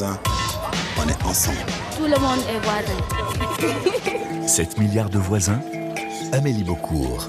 voisins, on est ensemble. Tout le monde est voisin. 7 milliards de voisins, Amélie Beaucourt.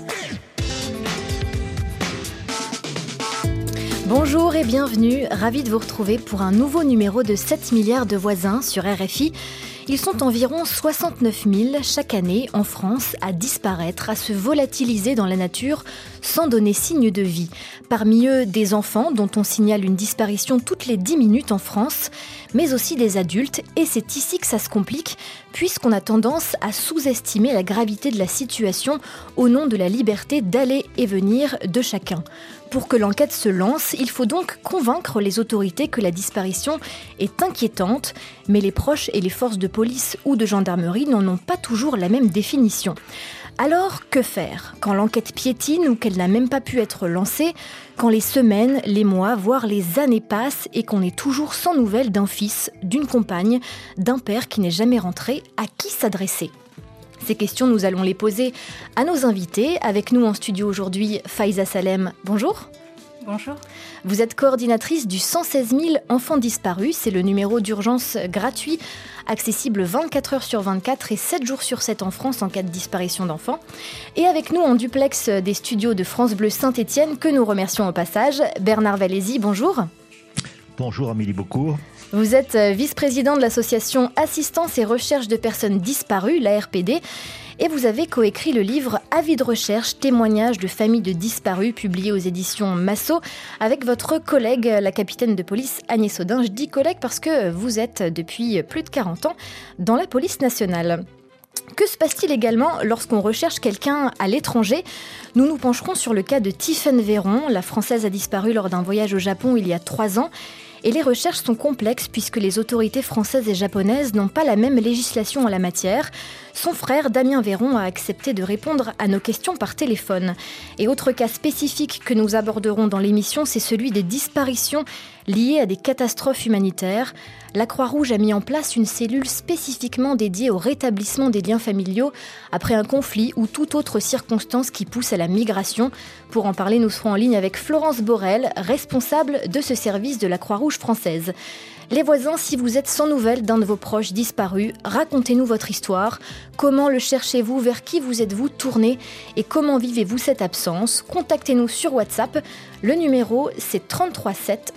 Bonjour et bienvenue, ravi de vous retrouver pour un nouveau numéro de 7 milliards de voisins sur RFI. Ils sont environ 69 000 chaque année en France à disparaître, à se volatiliser dans la nature sans donner signe de vie. Parmi eux, des enfants dont on signale une disparition toutes les 10 minutes en France, mais aussi des adultes. Et c'est ici que ça se complique, puisqu'on a tendance à sous-estimer la gravité de la situation au nom de la liberté d'aller et venir de chacun. Pour que l'enquête se lance, il faut donc convaincre les autorités que la disparition est inquiétante, mais les proches et les forces de police ou de gendarmerie n'en ont pas toujours la même définition. Alors, que faire quand l'enquête piétine ou qu'elle n'a même pas pu être lancée, quand les semaines, les mois, voire les années passent et qu'on est toujours sans nouvelles d'un fils, d'une compagne, d'un père qui n'est jamais rentré, à qui s'adresser ? Ces questions, nous allons les poser à nos invités. Avec nous en studio aujourd'hui, Faiza Salem, bonjour. Bonjour. Vous êtes coordinatrice du 116 000 enfants disparus. C'est le numéro d'urgence gratuit, accessible 24 heures sur 24 et 7 jours sur 7 en France en cas de disparition d'enfants. Et avec nous en duplex des studios de France Bleu Saint-Étienne, que nous remercions au passage, Bernard Valézy, bonjour. Bonjour Amélie Beaucourt. Vous êtes vice-président de l'association Assistance et Recherche de personnes disparues, l'ARPD, et vous avez coécrit le livre Avis de recherche, témoignages de familles de disparus, publié aux éditions Massot, avec votre collègue, la capitaine de police Agnès Audin. Je dis collègue parce que vous êtes depuis plus de 40 ans dans la police nationale. Que se passe-t-il également lorsqu'on recherche quelqu'un à l'étranger ? Nous nous pencherons sur le cas de Tiffaine Véron. La Française a disparu lors d'un voyage au Japon il y a 3 ans. Et les recherches sont complexes puisque les autorités françaises et japonaises n'ont pas la même législation en la matière. Son frère, Damien Véron, a accepté de répondre à nos questions par téléphone. Et autre cas spécifique que nous aborderons dans l'émission, c'est celui des disparitions liées à des catastrophes humanitaires. La Croix-Rouge a mis en place une cellule spécifiquement dédiée au rétablissement des liens familiaux après un conflit ou toute autre circonstance qui pousse à la migration. Pour en parler, nous serons en ligne avec Florence Borel, responsable de ce service de la Croix-Rouge française. Les voisins, si vous êtes sans nouvelles d'un de vos proches disparus, racontez-nous votre histoire. Comment le cherchez-vous ? Vers qui vous êtes-vous tourné ? Et comment vivez-vous cette absence ? Contactez-nous sur WhatsApp. Le numéro, c'est 33 7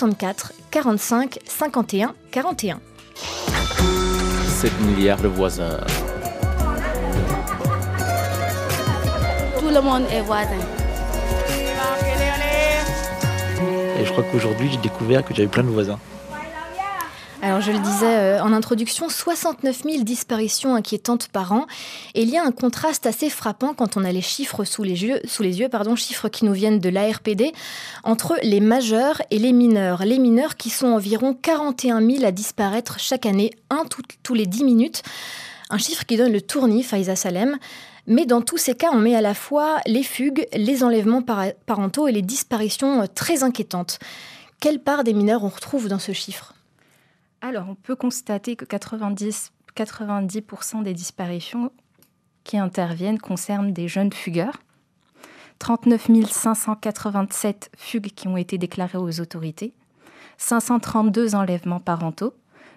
64 45 51 41. 7 milliards de voisins. Tout le monde est voisin. Et je crois qu'aujourd'hui, j'ai découvert que j'avais plein de voisins. Alors je le disais en introduction, 69 000 disparitions inquiétantes par an. Et il y a un contraste assez frappant quand on a les chiffres sous les yeux, chiffres qui nous viennent de l'ARPD, entre les majeurs et les mineurs. Les mineurs qui sont environ 41 000 à disparaître chaque année, un tous les 10 minutes. Un chiffre qui donne le tournis, Faiza Salem. Mais dans tous ces cas, on met à la fois les fugues, les enlèvements parentaux et les disparitions très inquiétantes. Quelle part des mineurs on retrouve dans ce chiffre ? Alors, on peut constater que 90% des disparitions qui interviennent concernent des jeunes fugueurs. 39 587 fugues qui ont été déclarées aux autorités. 532 enlèvements parentaux.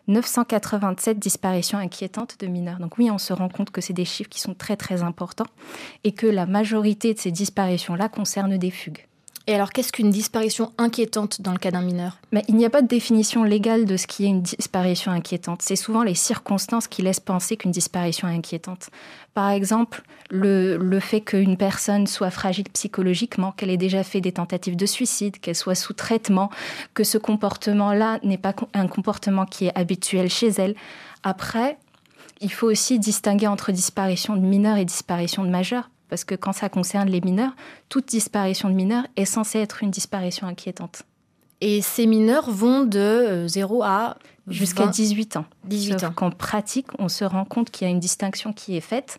987 disparitions inquiétantes de mineurs. Donc oui, on se rend compte que c'est des chiffres qui sont très très importants et que la majorité de ces disparitions-là concernent des fugues. Et alors, qu'est-ce qu'une disparition inquiétante dans le cas d'un mineur ? Mais il n'y a pas de définition légale de ce qui est une disparition inquiétante. C'est souvent les circonstances qui laissent penser qu'une disparition est inquiétante. Par exemple, le fait qu'une personne soit fragile psychologiquement, qu'elle ait déjà fait des tentatives de suicide, qu'elle soit sous traitement, que ce comportement-là n'est pas un comportement qui est habituel chez elle. Après, il faut aussi distinguer entre disparition de mineurs et disparition de majeurs. Parce que quand ça concerne les mineurs, toute disparition de mineurs est censée être une disparition inquiétante. Et ces mineurs vont de 0 à jusqu'à 18 ans. 18 ans. Sauf qu'en pratique, on se rend compte qu'il y a une distinction qui est faite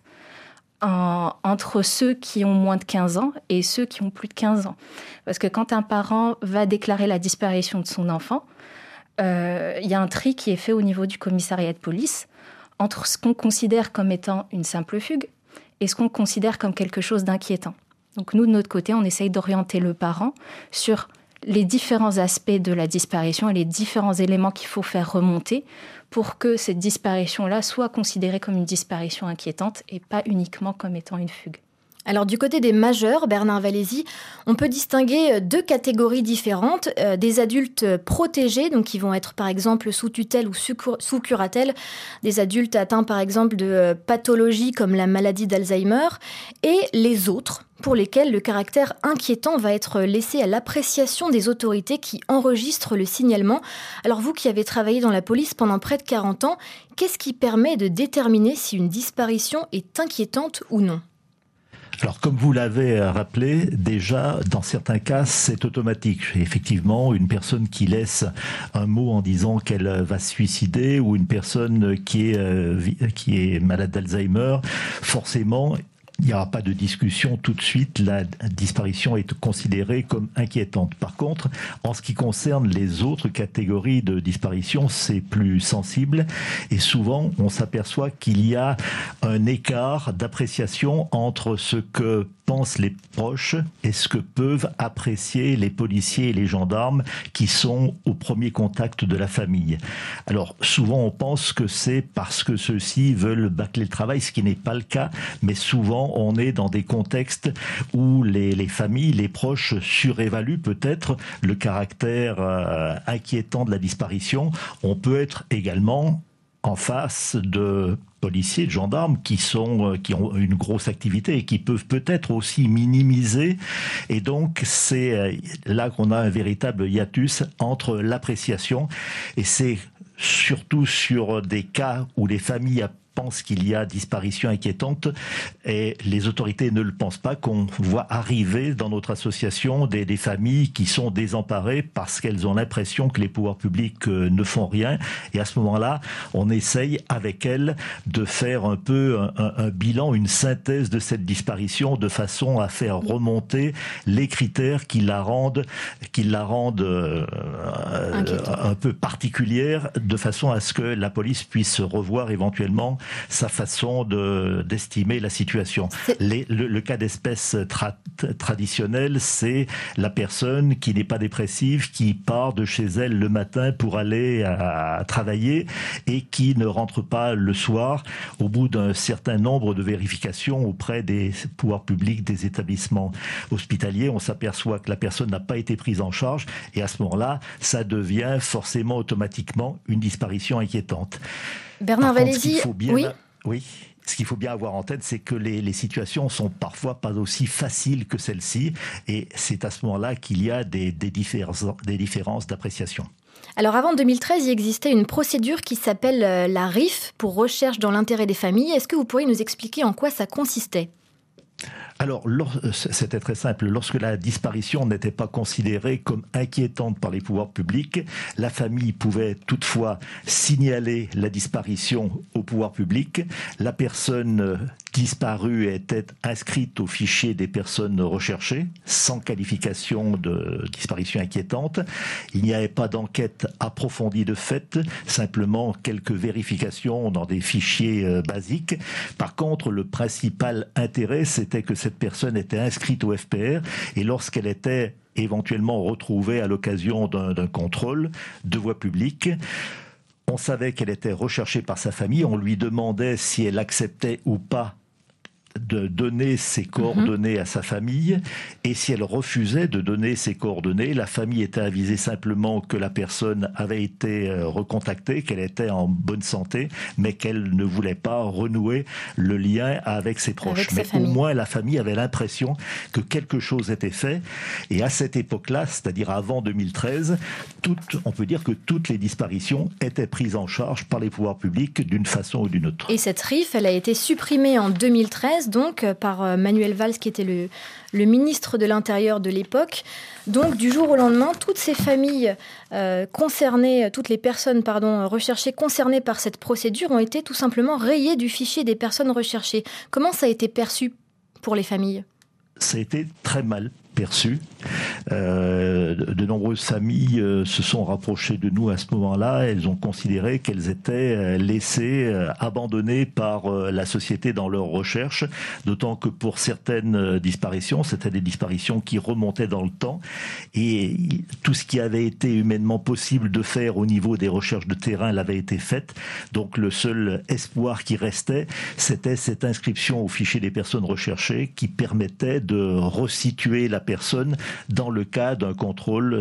entre ceux qui ont moins de 15 ans et ceux qui ont plus de 15 ans. Parce que quand un parent va déclarer la disparition de son enfant, il y a un tri qui est fait au niveau du commissariat de police entre ce qu'on considère comme étant une simple fugue et ce qu'on considère comme quelque chose d'inquiétant. Donc nous, de notre côté, on essaye d'orienter le parent sur les différents aspects de la disparition et les différents éléments qu'il faut faire remonter pour que cette disparition-là soit considérée comme une disparition inquiétante et pas uniquement comme étant une fugue. Alors du côté des majeurs, Bernard Valézy, on peut distinguer 2 catégories différentes. Des adultes protégés, donc qui vont être par exemple sous tutelle ou sous curatelle, des adultes atteints par exemple de pathologies comme la maladie d'Alzheimer, et les autres, pour lesquels le caractère inquiétant va être laissé à l'appréciation des autorités qui enregistrent le signalement. Alors vous qui avez travaillé dans la police pendant près de 40 ans, qu'est-ce qui permet de déterminer si une disparition est inquiétante ou non ? Alors, comme vous l'avez rappelé, déjà, dans certains cas, c'est automatique. Effectivement, une personne qui laisse un mot en disant qu'elle va se suicider, ou une personne qui est malade d'Alzheimer, forcément, il n'y aura pas de discussion tout de suite, la disparition est considérée comme inquiétante. Par contre, en ce qui concerne les autres catégories de disparition, c'est plus sensible et souvent on s'aperçoit qu'il y a un écart d'appréciation entre ce que pensent les proches et ce que peuvent apprécier les policiers et les gendarmes qui sont au premier contact de la famille. Alors souvent on pense que c'est parce que ceux-ci veulent bâcler le travail, ce qui n'est pas le cas, mais souvent on est dans des contextes où les familles, les proches surévaluent peut-être le caractère inquiétant de la disparition. On peut être également en face de policiers, de gendarmes qui ont une grosse activité et qui peuvent peut-être aussi minimiser. Et donc, c'est là qu'on a un véritable hiatus entre l'appréciation et c'est surtout sur des cas où les familles pensent qu'il y a disparition inquiétante et les autorités ne le pensent pas, qu'on voit arriver dans notre association des familles qui sont désemparées parce qu'elles ont l'impression que les pouvoirs publics ne font rien. Et à ce moment-là, on essaye avec elles de faire un peu un bilan, une synthèse de cette disparition de façon à faire remonter les critères qui la rendent un peu particulière, de façon à ce que la police puisse revoir éventuellement sa façon d'estimer la situation. Le cas d'espèce traditionnel, c'est la personne qui n'est pas dépressive, qui part de chez elle le matin pour aller travailler et qui ne rentre pas le soir au bout d'un certain nombre de vérifications auprès des pouvoirs publics, des établissements hospitaliers. On s'aperçoit que la personne n'a pas été prise en charge et à ce moment-là, ça devient forcément automatiquement une disparition inquiétante. Bernard Valézy, oui. Ce qu'il faut bien avoir en tête, c'est que les situations sont parfois pas aussi faciles que celles-ci, et c'est à ce moment-là qu'il y a des différences d'appréciation. Alors avant 2013, il existait une procédure qui s'appelle la RIF, pour recherche dans l'intérêt des familles. Est-ce que vous pourriez nous expliquer en quoi ça consistait ? Alors, c'était très simple. Lorsque la disparition n'était pas considérée comme inquiétante par les pouvoirs publics, la famille pouvait toutefois signaler la disparition au pouvoir public. La personne disparue était inscrite au fichier des personnes recherchées, sans qualification de disparition inquiétante. Il n'y avait pas d'enquête approfondie de fait, simplement quelques vérifications dans des fichiers basiques. Par contre, le principal intérêt, c'était que cette personne était inscrite au FPR et lorsqu'elle était éventuellement retrouvée à l'occasion d'un contrôle de voie publique, on savait qu'elle était recherchée par sa famille, on lui demandait si elle acceptait ou pas de donner ses coordonnées à sa famille, et si elle refusait de donner ses coordonnées, la famille était avisée simplement que la personne avait été recontactée, qu'elle était en bonne santé, mais qu'elle ne voulait pas renouer le lien avec ses proches. Mais au moins la famille avait l'impression que quelque chose était fait, et à cette époque-là, c'est-à-dire avant 2013, on peut dire que toutes les disparitions étaient prises en charge par les pouvoirs publics d'une façon ou d'une autre. Et cette RIF, elle a été supprimée en 2013, donc par Manuel Valls, qui était le ministre de l'Intérieur de l'époque. Donc du jour au lendemain, toutes ces familles concernées, toutes les personnes recherchées concernées par cette procédure ont été tout simplement rayées du fichier des personnes recherchées. Comment ça a été perçu pour les familles ? Ça a été très mal perçu. De nombreuses familles se sont rapprochées de nous à ce moment-là. Elles ont considéré qu'elles étaient laissées, abandonnées par la société dans leurs recherches, d'autant que pour certaines disparitions, c'était des disparitions qui remontaient dans le temps, et tout ce qui avait été humainement possible de faire au niveau des recherches de terrain l'avait été fait. Donc le seul espoir qui restait, c'était cette inscription au fichier des personnes recherchées qui permettait de resituer la personne dans le cas d'un contrôle.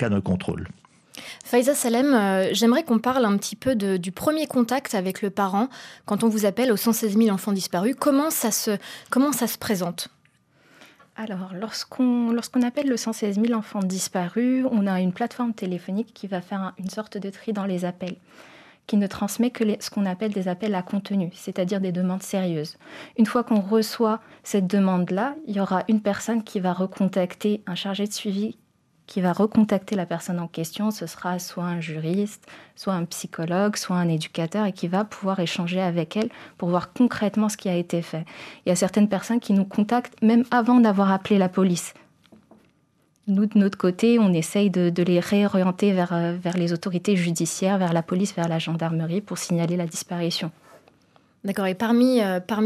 Faiza Salem, j'aimerais qu'on parle un petit peu du premier contact avec le parent quand on vous appelle au 116 000 enfants disparus. Comment ça se présente ? Alors, lorsqu'on appelle le 116 000 enfants disparus, on a une plateforme téléphonique qui va faire une sorte de tri dans les appels, qui ne transmet que ce qu'on appelle des appels à contenu, c'est-à-dire des demandes sérieuses. Une fois qu'on reçoit cette demande-là, il y aura une personne qui va recontacter, un chargé de suivi, qui va recontacter la personne en question. Ce sera soit un juriste, soit un psychologue, soit un éducateur, et qui va pouvoir échanger avec elle pour voir concrètement ce qui a été fait. Il y a certaines personnes qui nous contactent même avant d'avoir appelé la police. Nous, de notre côté, on essaye de les réorienter vers les autorités judiciaires, vers la police, vers la gendarmerie pour signaler la disparition. D'accord, et parmi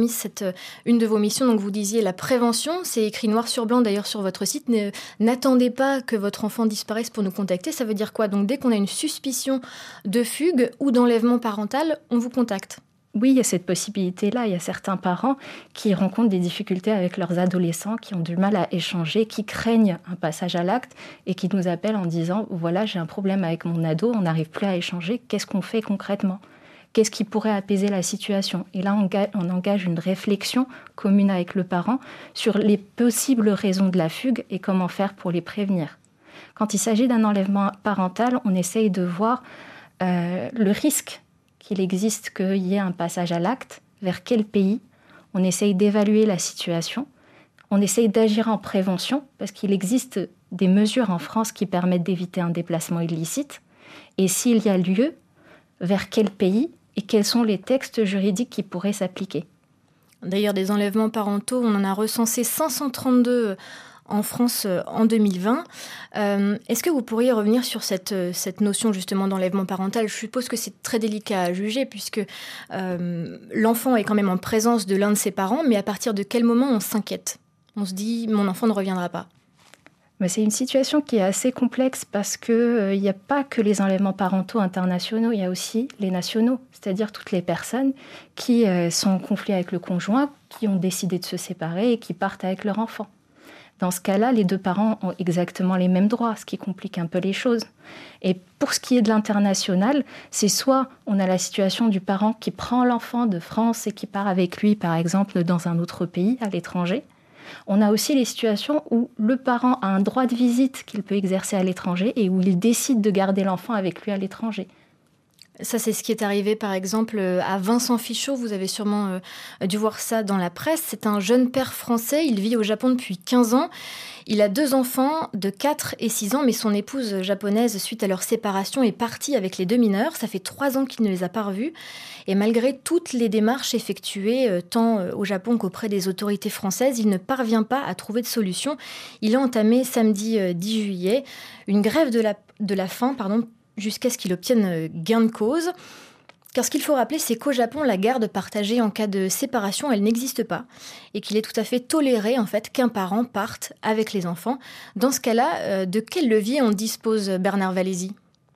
une de vos missions, donc vous disiez la prévention, c'est écrit noir sur blanc d'ailleurs sur votre site, n'attendez pas que votre enfant disparaisse pour nous contacter, ça veut dire quoi ? Donc dès qu'on a une suspicion de fugue ou d'enlèvement parental, on vous contacte ? Oui, il y a cette possibilité-là. Il y a certains parents qui rencontrent des difficultés avec leurs adolescents, qui ont du mal à échanger, qui craignent un passage à l'acte et qui nous appellent en disant « Voilà, j'ai un problème avec mon ado, on n'arrive plus à échanger, qu'est-ce qu'on fait concrètement ? Qu'est-ce qui pourrait apaiser la situation ?» Et là, on engage une réflexion commune avec le parent sur les possibles raisons de la fugue et comment faire pour les prévenir. Quand il s'agit d'un enlèvement parental, on essaye de voir le risque qu'il existe qu'il y ait un passage à l'acte, vers quel pays. On essaye d'évaluer la situation. On essaye d'agir en prévention, parce qu'il existe des mesures en France qui permettent d'éviter un déplacement illicite. Et s'il y a lieu, vers quel pays et quels sont les textes juridiques qui pourraient s'appliquer. D'ailleurs, des enlèvements parentaux, on en a recensé 532 en France en 2020. Est-ce que vous pourriez revenir sur cette notion justement d'enlèvement parental ? Je suppose que c'est très délicat à juger puisque l'enfant est quand même en présence de l'un de ses parents, mais à partir de quel moment on s'inquiète ? On se dit « mon enfant ne reviendra pas ». Mais c'est une situation qui est assez complexe parce qu'il n'y a pas que les enlèvements parentaux internationaux, il y a aussi les nationaux, c'est-à-dire toutes les personnes qui sont en conflit avec le conjoint, qui ont décidé de se séparer et qui partent avec leur enfant. Dans ce cas-là, les deux parents ont exactement les mêmes droits, ce qui complique un peu les choses. Et pour ce qui est de l'international, c'est soit on a la situation du parent qui prend l'enfant de France et qui part avec lui, par exemple, dans un autre pays, à l'étranger. On a aussi les situations où le parent a un droit de visite qu'il peut exercer à l'étranger et où il décide de garder l'enfant avec lui à l'étranger. Ça, c'est ce qui est arrivé, par exemple, à Vincent Fichot. Vous avez sûrement dû voir ça dans la presse. C'est un jeune père français. Il vit au Japon depuis 15 ans. Il a 2 enfants de 4 et 6 ans, mais son épouse japonaise, suite à leur séparation, est partie avec les 2 mineurs. Ça fait 3 ans qu'il ne les a pas revus. Et malgré toutes les démarches effectuées, tant au Japon qu'auprès des autorités françaises, il ne parvient pas à trouver de solution. Il a entamé samedi 10 juillet une grève de la faim, jusqu'à ce qu'il obtienne gain de cause. Car ce qu'il faut rappeler, c'est qu'au Japon, la garde partagée en cas de séparation, elle n'existe pas. Et qu'il est tout à fait toléré, en fait, qu'un parent parte avec les enfants. Dans ce cas-là, de quel levier on dispose, Bernard Valézy ?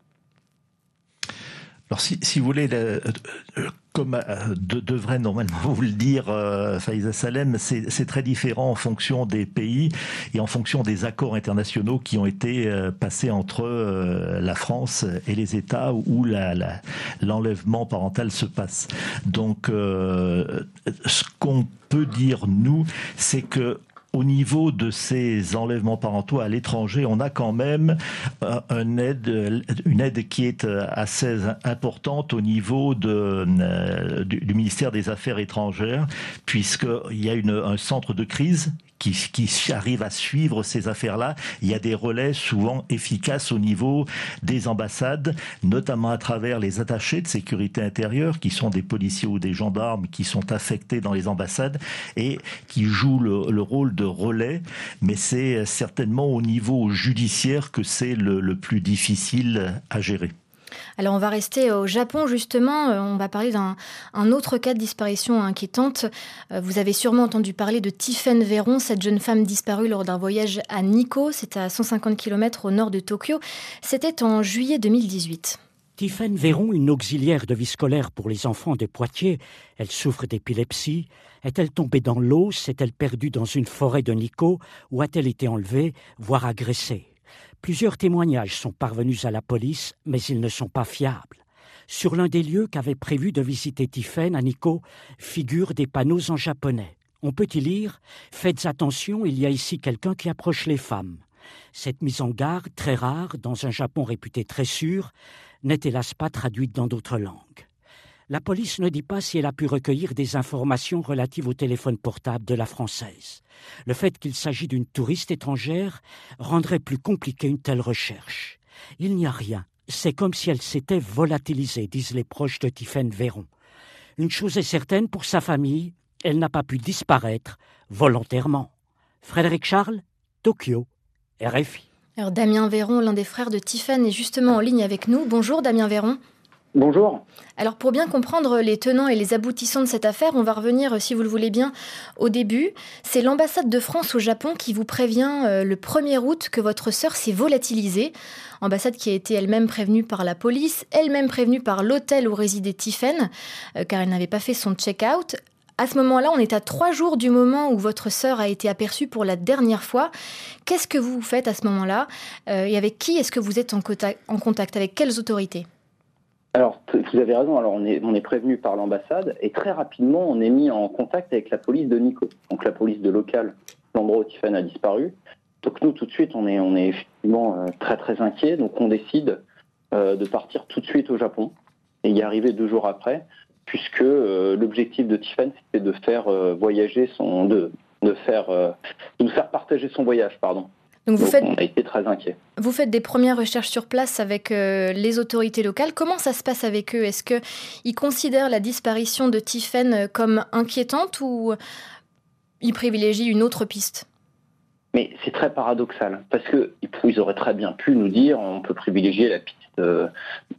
Alors, si vous voulez, comme devrait normalement vous le dire Faiza Salem, c'est très différent en fonction des pays et en fonction des accords internationaux qui ont été passés entre la France et les États où l'enlèvement parental se passe. Donc, ce qu'on peut dire, nous, c'est que au niveau de ces enlèvements parentaux à l'étranger, on a quand même une aide qui est assez importante au niveau du ministère des Affaires étrangères, puisqu'il y a un centre de crise qui arrivent à suivre ces affaires-là. Il y a des relais souvent efficaces au niveau des ambassades, notamment à travers les attachés de sécurité intérieure, qui sont des policiers ou des gendarmes qui sont affectés dans les ambassades et qui jouent le rôle de relais. Mais c'est certainement au niveau judiciaire que c'est le plus difficile à gérer. Alors on va rester au Japon justement, on va parler d'un autre cas de disparition inquiétante. Vous avez sûrement entendu parler de Tiphaine Véron, cette jeune femme disparue lors d'un voyage à Nikko, c'est à 150 km au nord de Tokyo. C'était en juillet 2018. Tiphaine Véron, une auxiliaire de vie scolaire pour les enfants de Poitiers, elle souffre d'épilepsie. Est-elle tombée dans l'eau? S'est-elle perdue dans une forêt de Nikko? Ou a-t-elle été enlevée, voire agressée? Plusieurs témoignages sont parvenus à la police, mais ils ne sont pas fiables. Sur l'un des lieux qu'avait prévu de visiter Tiphaine à Nikko figurent des panneaux en japonais. On peut y lire « Faites attention, il y a ici quelqu'un qui approche les femmes ». Cette mise en garde, très rare, dans un Japon réputé très sûr, n'est hélas pas traduite dans d'autres langues. La police ne dit pas si elle a pu recueillir des informations relatives au téléphone portable de la Française. Le fait qu'il s'agit d'une touriste étrangère rendrait plus compliquée une telle recherche. Il n'y a rien. C'est comme si elle s'était volatilisée, disent les proches de Tiphaine Véron. Une chose est certaine pour sa famille, elle n'a pas pu disparaître volontairement. Frédéric Charles, Tokyo, RFI. Alors Damien Véron, l'un des frères de Tiphaine, est justement en ligne avec nous. Bonjour Damien Véron. Bonjour. Alors pour bien comprendre les tenants et les aboutissants de cette affaire, on va revenir, si vous le voulez bien, au début. C'est l'ambassade de France au Japon qui vous prévient le 1er août que votre sœur s'est volatilisée. Ambassade qui a été elle-même prévenue par la police, elle-même prévenue par l'hôtel où résidait Tiphaine, car elle n'avait pas fait son check-out. À ce moment-là, on est à 3 jours du moment où votre sœur a été aperçue pour la dernière fois. Qu'est-ce que vous faites à ce moment-là et avec qui est-ce que vous êtes en contact? Avec quelles autorités? Alors, vous avez raison, alors on est prévenu par l'ambassade et très rapidement, on est mis en contact avec la police de Nikko, donc la police de local, l'endroit où Tiphaine a disparu. Donc nous, tout de suite, on est effectivement très très inquiets, donc on décide de partir tout de suite au Japon et y arriver 2 jours après, puisque l'objectif de Tiphaine, c'était de faire voyager de nous faire partager son voyage, pardon. Donc on a été très inquiets. Vous faites des premières recherches sur place avec les autorités locales. Comment ça se passe avec eux? Est-ce qu'ils considèrent la disparition de Tiphaine comme inquiétante ou ils privilégient une autre piste? Mais c'est très paradoxal, parce qu'ils auraient très bien pu nous dire on peut privilégier la piste de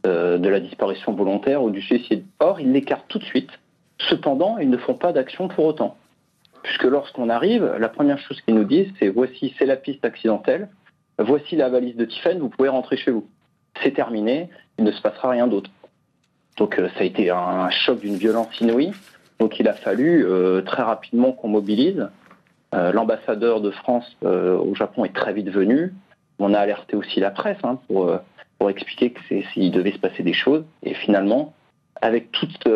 la disparition volontaire ou du suicide. Or, ils l'écartent tout de suite. Cependant, ils ne font pas d'action pour autant. Puisque lorsqu'on arrive, la première chose qu'ils nous disent, c'est voici, c'est la piste accidentelle, voici la valise de Tiphaine, vous pouvez rentrer chez vous. C'est terminé, il ne se passera rien d'autre. Donc ça a été un choc d'une violence inouïe. Donc il a fallu très rapidement qu'on mobilise. L'ambassadeur de France au Japon est très vite venu. On a alerté aussi la presse pour expliquer qu'il devait se passer des choses. Et finalement, avec toutes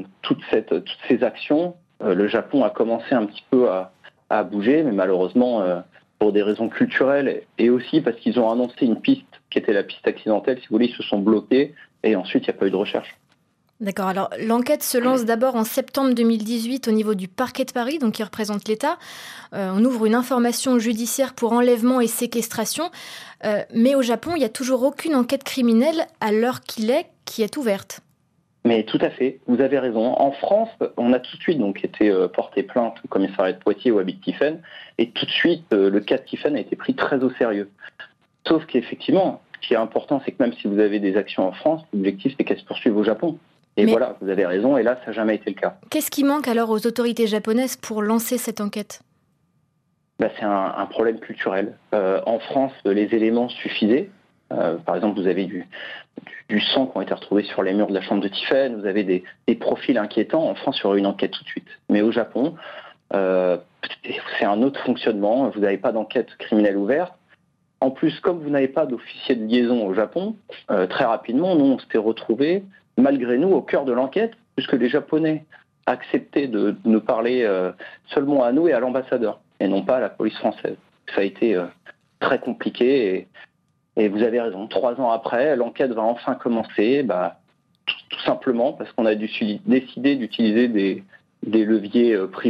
ces actions, le Japon a commencé un petit peu à bouger, mais malheureusement, pour des raisons culturelles et aussi parce qu'ils ont annoncé une piste qui était la piste accidentelle, si vous voulez, ils se sont bloqués et ensuite il n'y a pas eu de recherche. D'accord, alors l'enquête se lance d'abord en septembre 2018 au niveau du parquet de Paris, donc qui représente l'État. On ouvre une information judiciaire pour enlèvement et séquestration, mais au Japon, il n'y a toujours aucune enquête criminelle à l'heure qui est ouverte. Mais tout à fait, vous avez raison. En France, on a tout de suite donc été porté plainte au commissariat de Poitiers où habite Tiphaine, et tout de suite, le cas de Tiphaine a été pris très au sérieux. Sauf qu'effectivement, ce qui est important, c'est que même si vous avez des actions en France, l'objectif, c'est qu'elles se poursuivent au Japon. Et voilà, vous avez raison, et là, ça n'a jamais été le cas. Qu'est-ce qui manque alors aux autorités japonaises pour lancer cette enquête? C'est un problème culturel. En France, les éléments suffisaient. Par exemple, vous avez du sang qui a été retrouvé sur les murs de la chambre de Tiphaine, vous avez des profils inquiétants. En France, il y aurait une enquête tout de suite. Mais au Japon, c'est un autre fonctionnement. Vous n'avez pas d'enquête criminelle ouverte. En plus, comme vous n'avez pas d'officier de liaison au Japon, très rapidement, nous, on s'était retrouvés, malgré nous, au cœur de l'enquête, puisque les Japonais acceptaient de nous parler seulement à nous et à l'ambassadeur, et non pas à la police française. Ça a été très compliqué, et vous avez raison. 3 ans après, l'enquête va enfin commencer, tout simplement parce qu'on a décidé d'utiliser des leviers privés,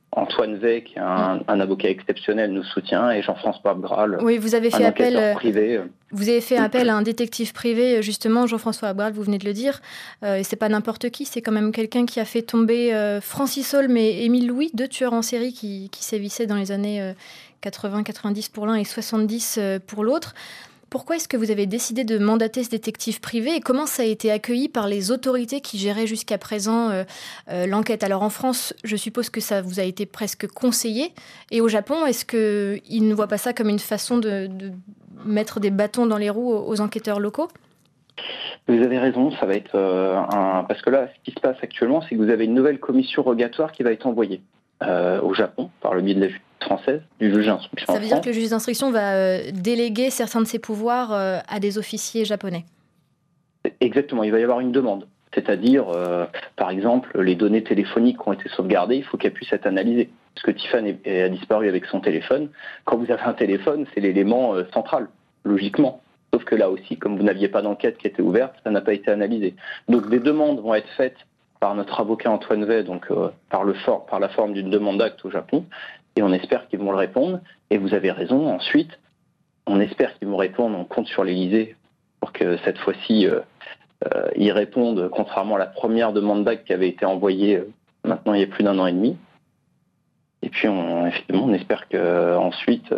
Antoine Vey, qui est un avocat exceptionnel, nous soutient, et Jean-François Abgral, oui, vous avez fait un enquêteur privé. Vous avez fait appel à un détective privé, justement, Jean-François Abgral, vous venez de le dire. C'est pas n'importe qui, c'est quand même quelqu'un qui a fait tomber Francis Holm et Émile Louis, 2 tueurs en série qui sévissaient dans les années 80-90 pour l'un et 70 pour l'autre. Pourquoi est-ce que vous avez décidé de mandater ce détective privé et comment ça a été accueilli par les autorités qui géraient jusqu'à présent l'enquête? Alors en France, je suppose que ça vous a été presque conseillé. Et au Japon, est-ce qu'ils ne voient pas ça comme une façon de mettre des bâtons dans les roues aux enquêteurs locaux? Vous avez raison, ça va être parce que là, ce qui se passe actuellement, c'est que vous avez une nouvelle commission rogatoire qui va être envoyée au Japon par le biais de la justice française, du juge d'instruction. Ça veut dire que le juge d'instruction va déléguer certains de ses pouvoirs à des officiers japonais. Exactement, il va y avoir une demande. C'est-à-dire, par exemple, les données téléphoniques qui ont été sauvegardées, il faut qu'elles puissent être analysées. Parce que Tiffany a disparu avec son téléphone. Quand vous avez un téléphone, c'est l'élément central, logiquement. Sauf que là aussi, comme vous n'aviez pas d'enquête qui était ouverte, ça n'a pas été analysé. Donc des demandes vont être faites par notre avocat Antoine Vey, donc par la forme d'une demande d'acte au Japon, et on espère qu'ils vont le répondre. Et vous avez raison, ensuite, on espère qu'ils vont répondre, on compte sur l'Élysée pour que cette fois-ci, ils répondent, contrairement à la première demande d'acte qui avait été envoyée maintenant il y a plus d'1 an et demi. Et puis, effectivement, on espère qu'ensuite,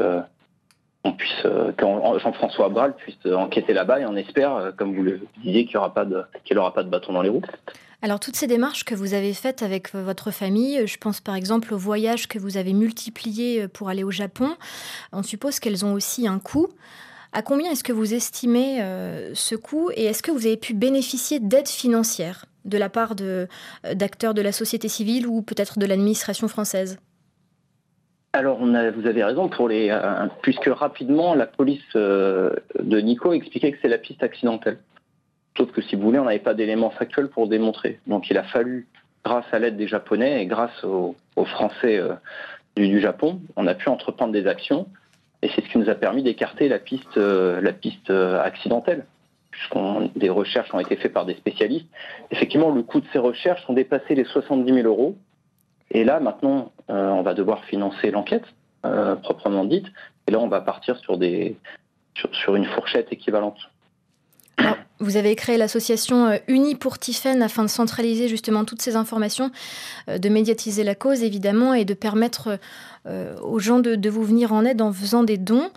que Jean-François Abgral puisse enquêter là-bas, et on espère, comme vous le disiez, qu'il n'aura pas de bâton dans les roues. Alors, toutes ces démarches que vous avez faites avec votre famille, je pense par exemple aux voyages que vous avez multipliés pour aller au Japon, on suppose qu'elles ont aussi un coût. À combien est-ce que vous estimez ce coût et est-ce que vous avez pu bénéficier d'aides financières de la part d'acteurs de la société civile ou peut-être de l'administration française? Alors, vous avez raison, puisque rapidement, la police de Nikko expliquait que c'est la piste accidentelle. Sauf que si vous voulez, on n'avait pas d'éléments factuels pour démontrer. Donc il a fallu, grâce à l'aide des Japonais et grâce aux Français du Japon, on a pu entreprendre des actions. Et c'est ce qui nous a permis d'écarter la piste accidentelle. Des recherches ont été faites par des spécialistes. Effectivement, le coût de ces recherches ont dépassé les 70 000 €. Et là, maintenant, on va devoir financer l'enquête, proprement dite. Et là, on va partir sur une fourchette équivalente. Alors, vous avez créé l'association Unis pour Tiffen afin de centraliser justement toutes ces informations, de médiatiser la cause évidemment et de permettre aux gens de vous venir en aide en faisant des dons.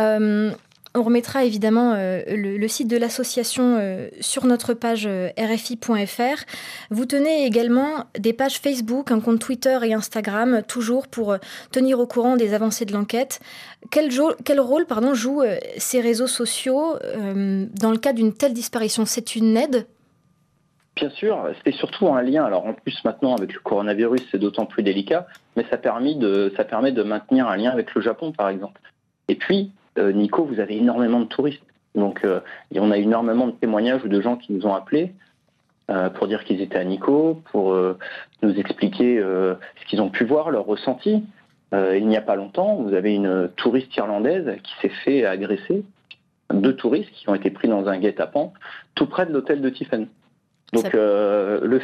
On remettra évidemment le site de l'association sur notre page rfi.fr. Vous tenez également des pages Facebook, un compte Twitter et Instagram, toujours pour tenir au courant des avancées de l'enquête. Quel rôle jouent ces réseaux sociaux dans le cas d'une telle disparition? C'est une aide? Bien sûr, c'est surtout un lien. Alors en plus maintenant avec le coronavirus, c'est d'autant plus délicat, mais ça permet de maintenir un lien avec le Japon par exemple. Et puis, Nikko, vous avez énormément de touristes. Donc, on a énormément de témoignages ou de gens qui nous ont appelés pour dire qu'ils étaient à Nikko, pour nous expliquer ce qu'ils ont pu voir, leur ressenti. Il n'y a pas longtemps, vous avez une touriste irlandaise qui s'est fait agresser. 2 touristes qui ont été pris dans un guet-apens tout près de l'hôtel de Tiffen. Donc, le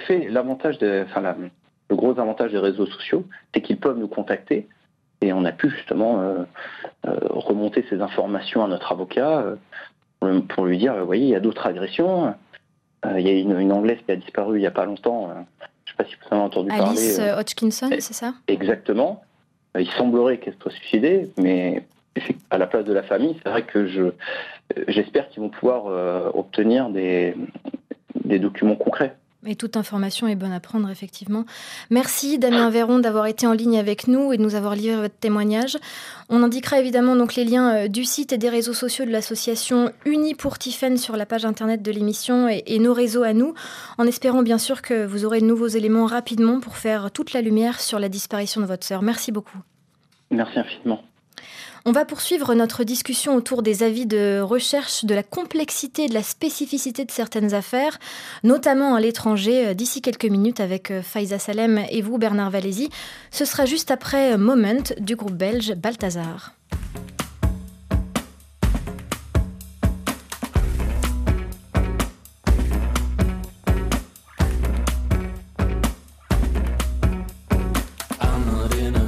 gros avantage des réseaux sociaux, c'est qu'ils peuvent nous contacter. Et on a pu justement remonter ces informations à notre avocat pour lui dire, vous voyez, il y a d'autres agressions. Il y a une Anglaise qui a disparu il n'y a pas longtemps. Je ne sais pas si vous en avez entendu parler. Alice Hodgkinson, c'est ça? Exactement. Il semblerait qu'elle soit suicidée, mais à la place de la famille, c'est vrai que j'espère qu'ils vont pouvoir obtenir des documents concrets. Et toute information est bonne à prendre, effectivement. Merci Damien Véron d'avoir été en ligne avec nous et de nous avoir livré votre témoignage. On indiquera évidemment donc les liens du site et des réseaux sociaux de l'association Unis pour Tiffen sur la page internet de l'émission et nos réseaux à nous, en espérant bien sûr que vous aurez de nouveaux éléments rapidement pour faire toute la lumière sur la disparition de votre sœur. Merci beaucoup. Merci infiniment. On va poursuivre notre discussion autour des avis de recherche, de la complexité et de la spécificité de certaines affaires, notamment à l'étranger, d'ici quelques minutes avec Faiza Salem et vous, Bernard Valézy. Ce sera juste après Moment du groupe belge Balthazar. I'm not in a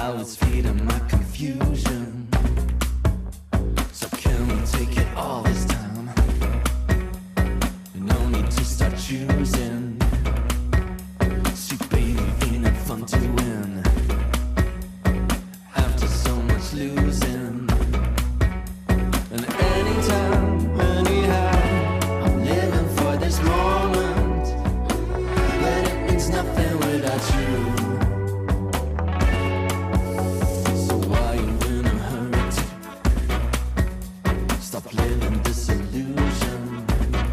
Silence feeding my confusion. So can we take it all this time? No need to start choosing. See, baby, ain't it fun to win? After so much losing. And anytime, anyhow, I'm living for this moment. But it means nothing without you. So why you in a hurry to stop living disillusion?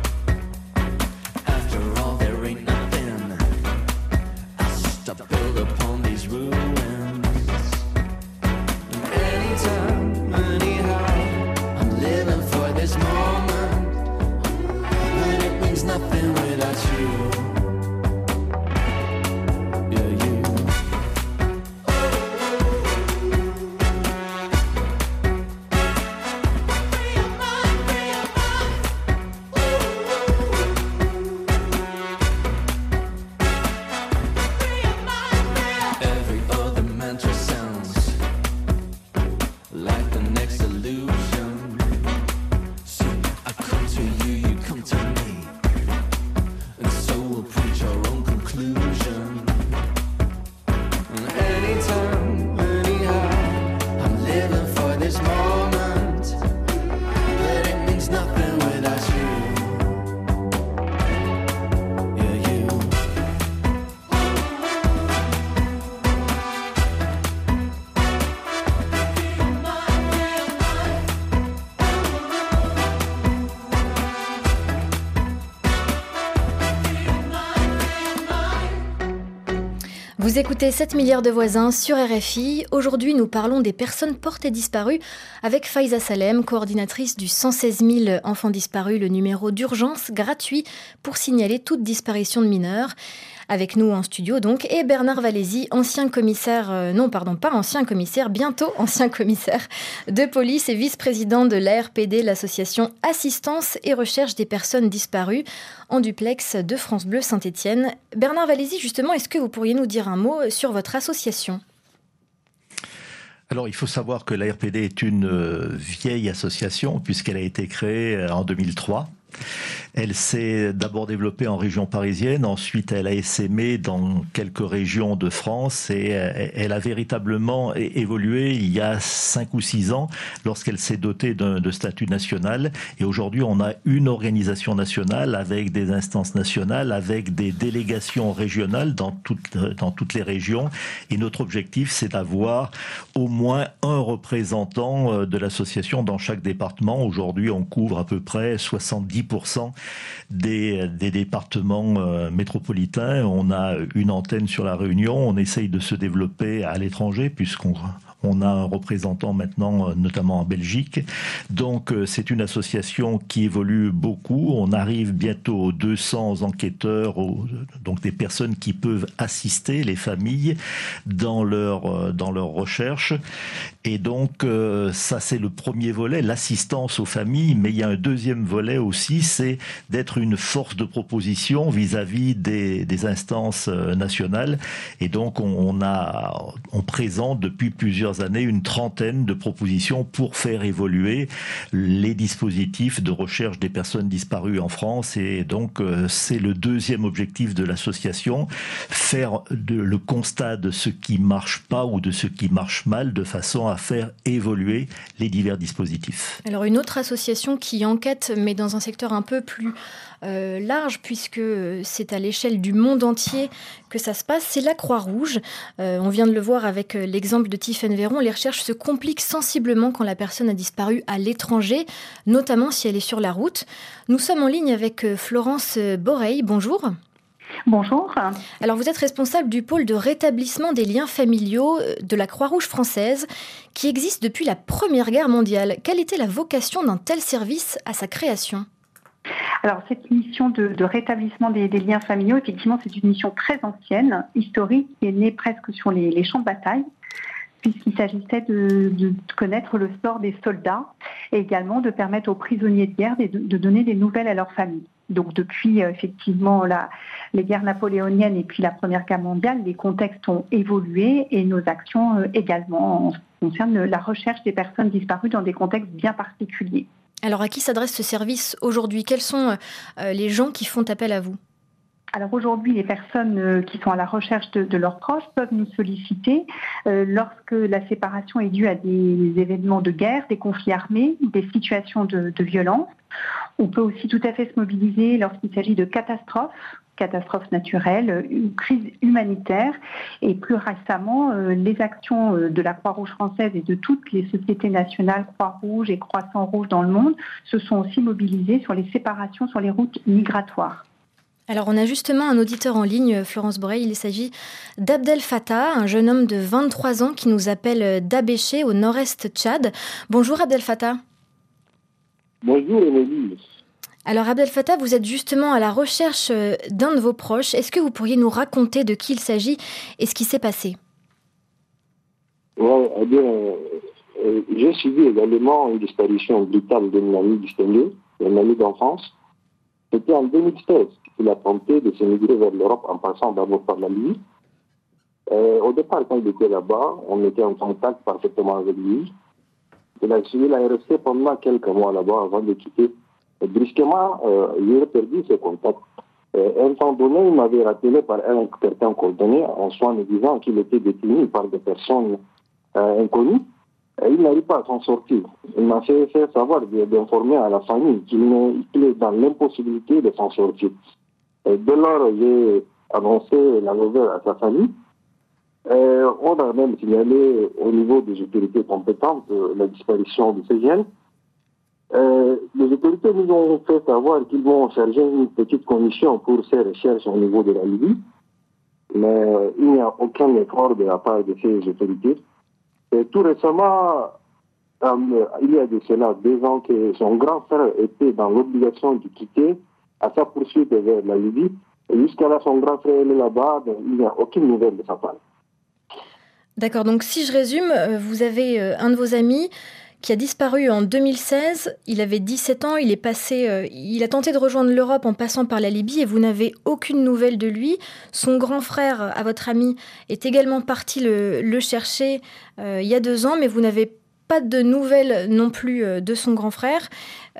After all, there ain't nothing. I'll stop build upon these ruins. And anytime, anyhow, I'm living for this moment. But it means nothing without you. Every other mantra sounds like the next illusion. So I come to you, you come to me, and so we'll preach our own conclusion. And anytime, anyhow, I'm living for this moment, but it means nothing without you. Yeah, you. Vous écoutez 7 milliards de voisins sur RFI. Aujourd'hui, nous parlons des personnes portées disparues avec Faiza Salem, coordinatrice du 116 000 enfants disparus, le numéro d'urgence gratuit pour signaler toute disparition de mineurs. Avec nous en studio donc, et Bernard Valézy, ancien commissaire, bientôt ancien commissaire de police et vice-président de l'ARPD, l'association Assistance et Recherche des personnes disparues, en duplex de France Bleu Saint-Étienne. Bernard Valézy, justement, est-ce que vous pourriez nous dire un mot sur votre association ? Alors, il faut savoir que l'ARPD est une vieille association puisqu'elle a été créée en 2003. Elle s'est d'abord développée en région parisienne, ensuite elle a essaimé dans quelques régions de France et elle a véritablement évolué il y a 5 ou 6 ans lorsqu'elle s'est dotée de statut national. Et aujourd'hui, on a une organisation nationale avec des instances nationales, avec des délégations régionales dans toutes les régions. Et notre objectif, c'est d'avoir au moins un représentant de l'association dans chaque département. Aujourd'hui, on couvre à peu près 70% des départements métropolitains. On a une antenne sur la Réunion. On essaye de se développer à l'étranger puisqu'on a un représentant maintenant, notamment en Belgique. Donc, c'est une association qui évolue beaucoup. On arrive bientôt aux 200 enquêteurs, donc des personnes qui peuvent assister les familles dans leur recherche. Et donc, ça, c'est le premier volet, l'assistance aux familles. Mais il y a un deuxième volet aussi, c'est d'être une force de proposition vis-à-vis des instances nationales. Et donc, on présente depuis plusieurs années une trentaine de propositions pour faire évoluer les dispositifs de recherche des personnes disparues en France. Et donc, c'est le deuxième objectif de l'association, faire le constat de ce qui marche pas ou de ce qui marche mal, de façon à faire évoluer les divers dispositifs. Alors, une autre association qui enquête, mais dans un secteur un peu plus large, puisque c'est à l'échelle du monde entier que ça se passe, c'est la Croix-Rouge. On vient de le voir avec l'exemple de Tiffaine Véron. Les recherches se compliquent sensiblement quand la personne a disparu à l'étranger, notamment si elle est sur la route. Nous sommes en ligne avec Florence Boreil. Bonjour. Bonjour. Alors, vous êtes responsable du pôle de rétablissement des liens familiaux de la Croix-Rouge française, qui existe depuis la Première Guerre mondiale. Quelle était la vocation d'un tel service à sa création ? Alors, cette mission de rétablissement des liens familiaux, effectivement, c'est une mission très ancienne, historique, qui est née presque sur les champs de bataille, puisqu'il s'agissait de connaître le sort des soldats et également de permettre aux prisonniers de guerre de donner des nouvelles à leur famille. Donc depuis effectivement les guerres napoléoniennes et puis la Première Guerre mondiale, les contextes ont évolué et nos actions également en ce qui concerne la recherche des personnes disparues dans des contextes bien particuliers. Alors à qui s'adresse ce service aujourd'hui ? Quels sont les gens qui font appel à vous ? Alors aujourd'hui, les personnes qui sont à la recherche de leurs proches peuvent nous solliciter lorsque la séparation est due à des événements de guerre, des conflits armés, des situations de violence. On peut aussi tout à fait se mobiliser lorsqu'il s'agit de catastrophes naturelles, une crise humanitaire. Et plus récemment, les actions de la Croix-Rouge française et de toutes les sociétés nationales Croix-Rouge et Croissant-Rouge dans le monde se sont aussi mobilisées sur les séparations sur les routes migratoires. Alors on a justement un auditeur en ligne, Florence Borel, il s'agit d'Abdel Fattah, un jeune homme de 23 ans qui nous appelle d'Abéché au nord-est Tchad. Bonjour Abdel Fattah. Bonjour Émilie. Alors Abdel Fattah, vous êtes justement à la recherche d'un de vos proches. Est-ce que vous pourriez nous raconter de qui il s'agit et ce qui s'est passé ? Oui, j'ai suivi également une disparition brutale de mon ami distingué, mon ami d'enfance. C'était en 2016 qu'il a tenté de se migrer vers l'Europe en passant d'abord par la Libye. Au départ, quand il était là-bas, on était en contact parfaitement avec lui. Il a resté pendant quelques mois là-bas avant de quitter. Et brusquement, il a perdu ses contacts. Un temps donné, il m'avait rappelé par un certain coordonné en soi me disant qu'il était détenu par des personnes inconnues. Et il n'arrive pas à s'en sortir. Il m'a fait savoir d'informer à la famille qu'il est dans l'impossibilité de s'en sortir. Et dès lors, j'ai annoncé la nouvelle à sa famille. On a même signalé au niveau des autorités compétentes la disparition de ces jeunes. Les autorités nous ont fait savoir qu'ils vont charger une petite commission pour ces recherches au niveau de la Libye. Mais il n'y a aucun effort de la part de ces autorités. Et tout récemment, il y a de cela 2 ans que son grand frère était dans l'obligation de quitter à sa poursuite vers la Libye. Et jusqu'à là, son grand frère est là-bas, donc il n'y a aucune nouvelle de sa part. D'accord, donc si je résume, vous avez un de vos amis qui a disparu en 2016, il avait 17 ans, il a tenté de rejoindre l'Europe en passant par la Libye et vous n'avez aucune nouvelle de lui. Son grand frère, à votre ami, est également parti le chercher il y a 2 ans, mais vous n'avez pas de nouvelles non plus de son grand frère.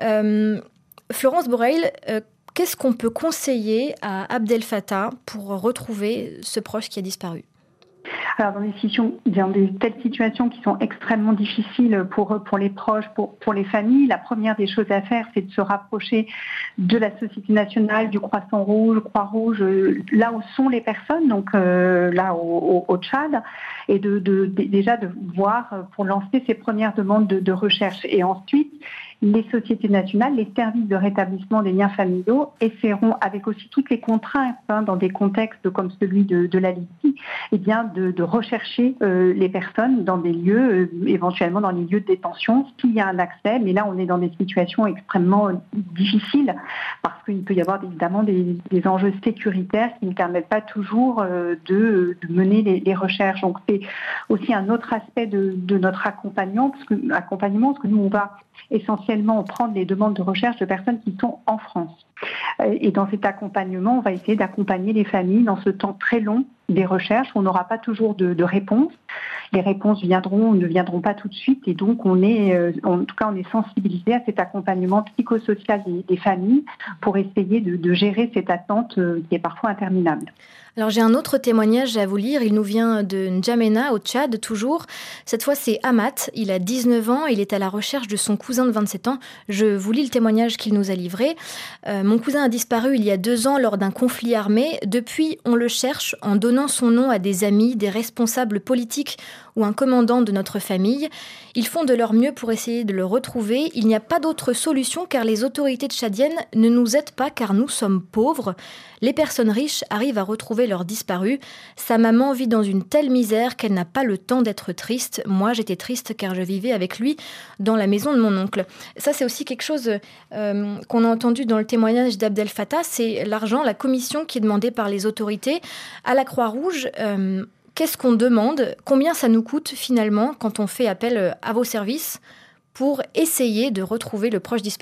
Florence Borel, qu'est-ce qu'on peut conseiller à Abdel Fattah pour retrouver ce proche qui a disparu ? Alors dans des telles situations qui sont extrêmement difficiles pour les proches, pour les familles, la première des choses à faire, c'est de se rapprocher de la Société nationale, du Croissant-Rouge, Croix-Rouge, là où sont les personnes, donc là au Tchad, et déjà de voir pour lancer ces premières demandes de recherche. Et ensuite, les sociétés nationales, les services de rétablissement des liens familiaux essaieront, avec aussi toutes les contraintes dans des contextes comme celui de la Libye, eh bien de rechercher les personnes dans des lieux, éventuellement dans les lieux de détention, s'il y a un accès. Mais là, on est dans des situations extrêmement difficiles parce qu'il peut y avoir évidemment des enjeux sécuritaires qui ne permettent pas toujours de mener les recherches. Donc c'est aussi un autre aspect de notre accompagnement, parce que nous, on va essentiellement prendre les demandes de recherche de personnes qui sont en France. Et dans cet accompagnement, on va essayer d'accompagner les familles dans ce temps très long des recherches. On n'aura pas toujours de réponses. Les réponses viendront ou ne viendront pas tout de suite. Et donc, on est sensibilisé à cet accompagnement psychosocial des familles pour essayer de gérer cette attente qui est parfois interminable. Alors j'ai un autre témoignage à vous lire, il nous vient de N'Djamena au Tchad toujours. Cette fois c'est Amat, il a 19 ans, il est à la recherche de son cousin de 27 ans. Je vous lis le témoignage qu'il nous a livré. Mon cousin a disparu il y a 2 ans lors d'un conflit armé. Depuis, on le cherche en donnant son nom à des amis, des responsables politiques ou un commandant de notre famille. Ils font de leur mieux pour essayer de le retrouver. Il n'y a pas d'autre solution car les autorités tchadiennes ne nous aident pas car nous sommes pauvres. Les personnes riches arrivent à retrouver leurs disparus. Sa maman vit dans une telle misère qu'elle n'a pas le temps d'être triste. Moi, j'étais triste car je vivais avec lui dans la maison de mon oncle. Ça, c'est aussi quelque chose qu'on a entendu dans le témoignage d'Abdel Fattah. C'est l'argent, la commission qui est demandée par les autorités à la Croix-Rouge. Qu'est-ce qu'on demande ? Combien ça nous coûte finalement quand on fait appel à vos services pour essayer de retrouver le proche disparu ?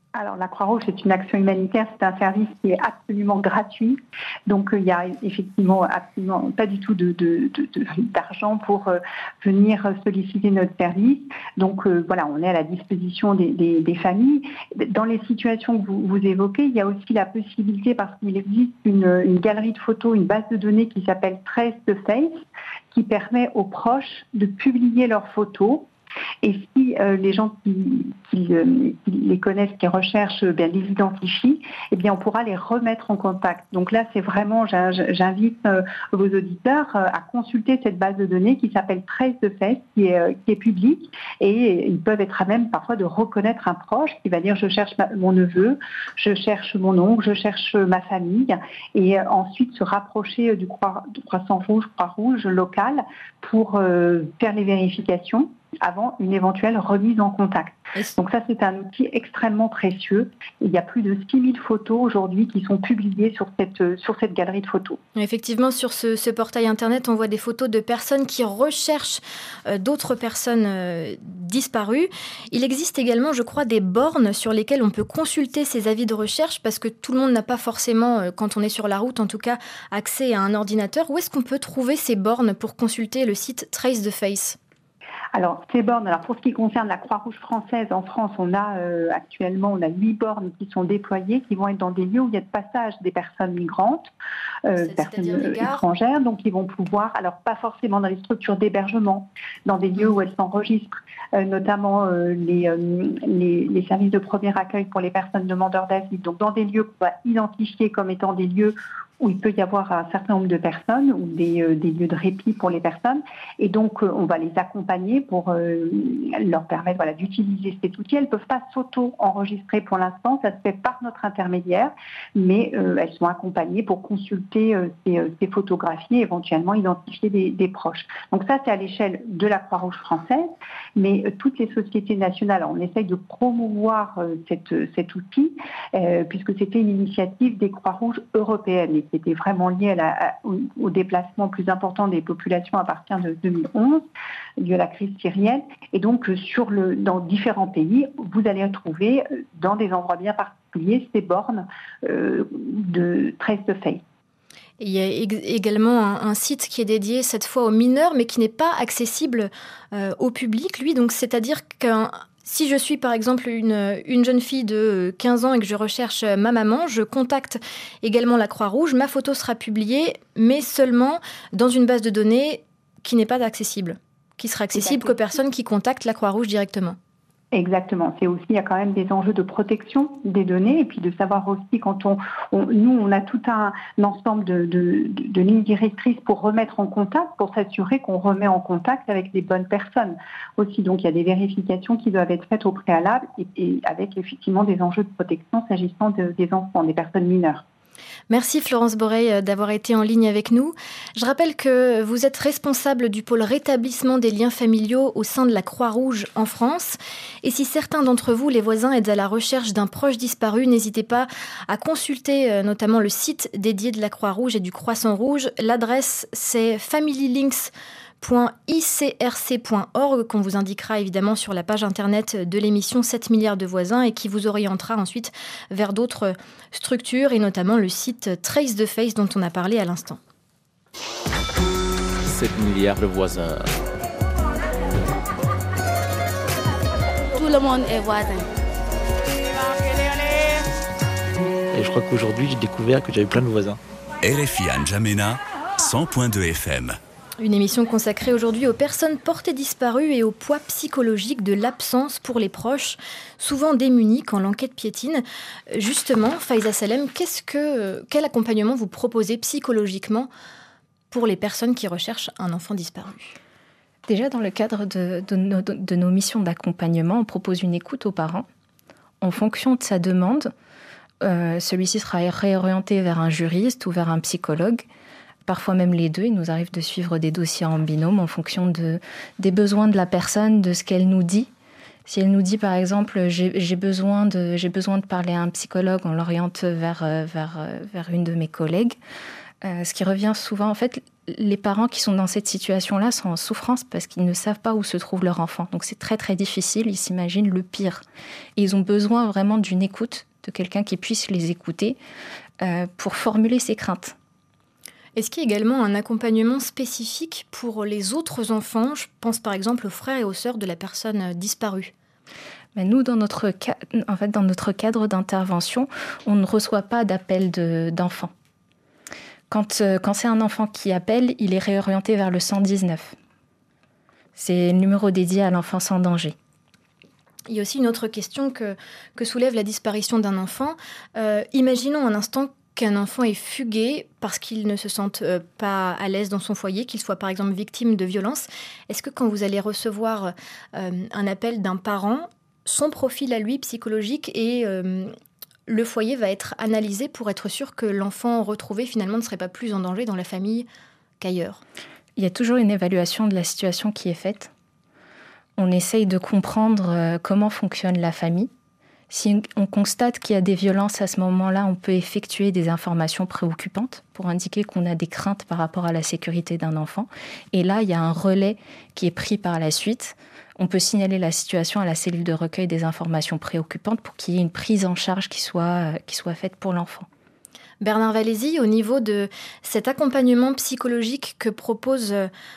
Alors, la Croix-Rouge, c'est une action humanitaire, c'est un service qui est absolument gratuit. Donc, il n'y a effectivement absolument pas du tout d'argent pour venir solliciter notre service. Donc, voilà, on est à la disposition des familles. Dans les situations que vous évoquez, il y a aussi la possibilité, parce qu'il existe une galerie de photos, une base de données qui s'appelle Trace the Face, qui permet aux proches de publier leurs photos. Et si les gens qui les connaissent, qui recherchent, les identifient, eh bien, on pourra les remettre en contact. Donc là, c'est vraiment, j'invite vos auditeurs à consulter cette base de données qui s'appelle Trace the Face, qui est publique, et ils peuvent être à même parfois de reconnaître un proche qui va dire je cherche mon neveu, je cherche mon oncle, je cherche ma famille, et ensuite se rapprocher du Croix-Rouge local pour faire les vérifications avant une éventuelle remise en contact. Donc ça, c'est un outil extrêmement précieux. Il y a plus de 6000 photos aujourd'hui qui sont publiées sur cette galerie de photos. Effectivement, sur ce portail internet, on voit des photos de personnes qui recherchent d'autres personnes disparues. Il existe également, je crois, des bornes sur lesquelles on peut consulter ces avis de recherche, parce que tout le monde n'a pas forcément, quand on est sur la route en tout cas, accès à un ordinateur. Où est-ce qu'on peut trouver ces bornes pour consulter le site Trace the Face ? Alors, ces bornes, pour ce qui concerne la Croix-Rouge française, en France, on a actuellement 8 bornes qui sont déployées, qui vont être dans des lieux où il y a de passage des personnes migrantes, personnes étrangères, donc ils vont pouvoir, alors pas forcément dans les structures d'hébergement, dans des lieux où elles s'enregistrent, notamment les services de premier accueil pour les personnes demandeurs d'asile, donc dans des lieux qu'on va identifier comme étant des lieux où il peut y avoir un certain nombre de personnes ou des lieux de répit pour les personnes. Et donc, on va les accompagner pour leur permettre d'utiliser cet outil. Elles ne peuvent pas s'auto-enregistrer pour l'instant, ça se fait par notre intermédiaire, mais elles sont accompagnées pour consulter ces photographies et éventuellement identifier des proches. Donc ça, c'est à l'échelle de la Croix-Rouge française, mais toutes les sociétés nationales, on essaye de promouvoir cet outil, puisque c'était une initiative des Croix-Rouges européennes et qui était vraiment liée au déplacement plus important des populations à partir de 2011, dû à la crise syrienne. Et donc, dans différents pays, vous allez retrouver, dans des endroits bien particuliers, ces bornes de Trace the Face. Il y a également un site qui est dédié cette fois aux mineurs, mais qui n'est pas accessible au public, lui. Donc, c'est-à-dire si je suis par exemple une jeune fille de 15 ans et que je recherche ma maman, je contacte également la Croix-Rouge. Ma photo sera publiée, mais seulement dans une base de données qui n'est pas accessible, qui sera accessible qu'aux personnes qui contactent la Croix-Rouge directement. Exactement. C'est aussi, il y a quand même des enjeux de protection des données et puis de savoir aussi quand on a tout un ensemble de lignes directrices pour remettre en contact, pour s'assurer qu'on remet en contact avec les bonnes personnes aussi. Donc, il y a des vérifications qui doivent être faites au préalable et avec effectivement des enjeux de protection s'agissant des enfants, des personnes mineures. Merci Florence Borey d'avoir été en ligne avec nous. Je rappelle que vous êtes responsable du pôle rétablissement des liens familiaux au sein de la Croix-Rouge en France. Et si certains d'entre vous, les voisins, êtes à la recherche d'un proche disparu, n'hésitez pas à consulter notamment le site dédié de la Croix-Rouge et du Croissant Rouge. L'adresse, c'est familylinks.icrc.org qu'on vous indiquera évidemment sur la page internet de l'émission 7 milliards de voisins et qui vous orientera ensuite vers d'autres structures et notamment le site Trace the Face dont on a parlé à l'instant. 7 milliards de voisins. Tout le monde est voisin. Et je crois qu'aujourd'hui, j'ai découvert que j'avais plein de voisins. RFI N'Djamena, 100.2 FM. Une émission consacrée aujourd'hui aux personnes portées disparues et au poids psychologique de l'absence pour les proches, souvent démunis quand l'enquête piétine. Justement, Faiza Salem, quel accompagnement vous proposez psychologiquement pour les personnes qui recherchent un enfant disparu ? Déjà, dans le cadre de nos missions d'accompagnement, on propose une écoute aux parents. En fonction de sa demande, celui-ci sera réorienté vers un juriste ou vers un psychologue. Parfois même les deux, il nous arrive de suivre des dossiers en binôme en fonction des besoins de la personne, de ce qu'elle nous dit. Si elle nous dit par exemple j'ai besoin de parler à un psychologue, on l'oriente vers une de mes collègues. Ce qui revient souvent, en fait, les parents qui sont dans cette situation-là sont en souffrance parce qu'ils ne savent pas où se trouve leur enfant. Donc c'est très très difficile, ils s'imaginent le pire. Et ils ont besoin vraiment d'une écoute, de quelqu'un qui puisse les écouter pour formuler ses craintes. Est-ce qu'il y a également un accompagnement spécifique pour les autres enfants ? Je pense par exemple aux frères et aux sœurs de la personne disparue. Mais nous, dans notre cadre d'intervention, on ne reçoit pas d'appel d'enfants. Quand c'est un enfant qui appelle, il est réorienté vers le 119. C'est le numéro dédié à l'enfance en danger. Il y a aussi une autre question que soulève la disparition d'un enfant. Imaginons un instant qu'un enfant est fugué parce qu'il ne se sente pas à l'aise dans son foyer, qu'il soit par exemple victime de violences. Est-ce que quand vous allez recevoir un appel d'un parent, son profil à lui psychologique et le foyer va être analysé pour être sûr que l'enfant retrouvé finalement ne serait pas plus en danger dans la famille qu'ailleurs ? Il y a toujours une évaluation de la situation qui est faite. On essaye de comprendre comment fonctionne la famille. Si on constate qu'il y a des violences à ce moment-là, on peut effectuer des informations préoccupantes pour indiquer qu'on a des craintes par rapport à la sécurité d'un enfant. Et là, il y a un relais qui est pris par la suite. On peut signaler la situation à la cellule de recueil des informations préoccupantes pour qu'il y ait une prise en charge qui soit faite pour l'enfant. Bernard Valézy, au niveau de cet accompagnement psychologique que propose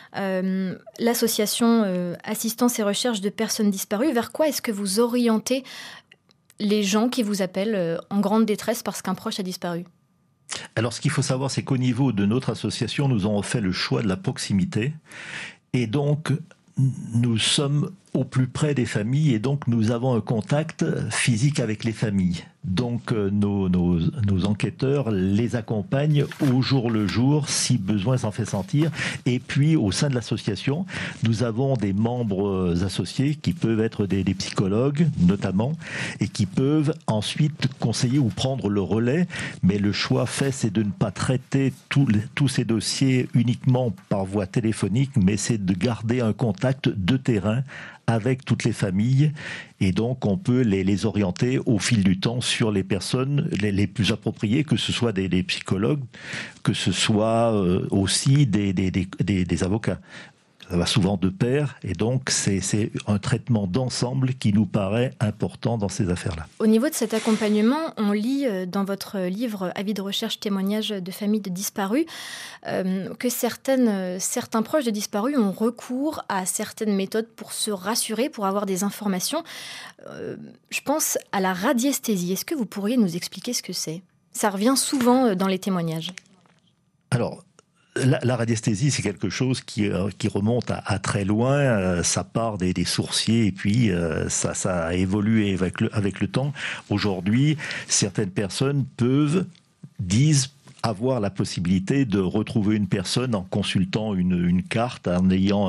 l'association Assistance et Recherche de Personnes Disparues, vers quoi est-ce que vous orientez les gens qui vous appellent en grande détresse parce qu'un proche a disparu ? Alors, ce qu'il faut savoir, c'est qu'au niveau de notre association, nous avons fait le choix de la proximité. Et donc, nous sommes au plus près des familles et donc nous avons un contact physique avec les familles. Donc nos enquêteurs les accompagnent au jour le jour, si besoin s'en fait sentir. Et puis au sein de l'association, nous avons des membres associés qui peuvent être des psychologues notamment, et qui peuvent ensuite conseiller ou prendre le relais. Mais le choix fait, c'est de ne pas traiter tous ces dossiers uniquement par voie téléphonique, mais c'est de garder un contact de terrain avec toutes les familles, et donc on peut les orienter au fil du temps sur les personnes les plus appropriées, que ce soit des psychologues, que ce soit aussi des avocats. Ça va souvent de pair, et donc c'est un traitement d'ensemble qui nous paraît important dans ces affaires-là. Au niveau de cet accompagnement, on lit dans votre livre « Avis de recherche, témoignages de familles de disparus » que certains proches de disparus ont recours à certaines méthodes pour se rassurer, pour avoir des informations. Je pense à la radiesthésie. Est-ce que vous pourriez nous expliquer ce que c'est ? Ça revient souvent dans les témoignages. Alors, la radiesthésie, c'est quelque chose qui remonte à très loin. Ça part des sourciers et puis ça a évolué avec le temps. Aujourd'hui, certaines personnes disent avoir la possibilité de retrouver une personne en consultant une carte, en ayant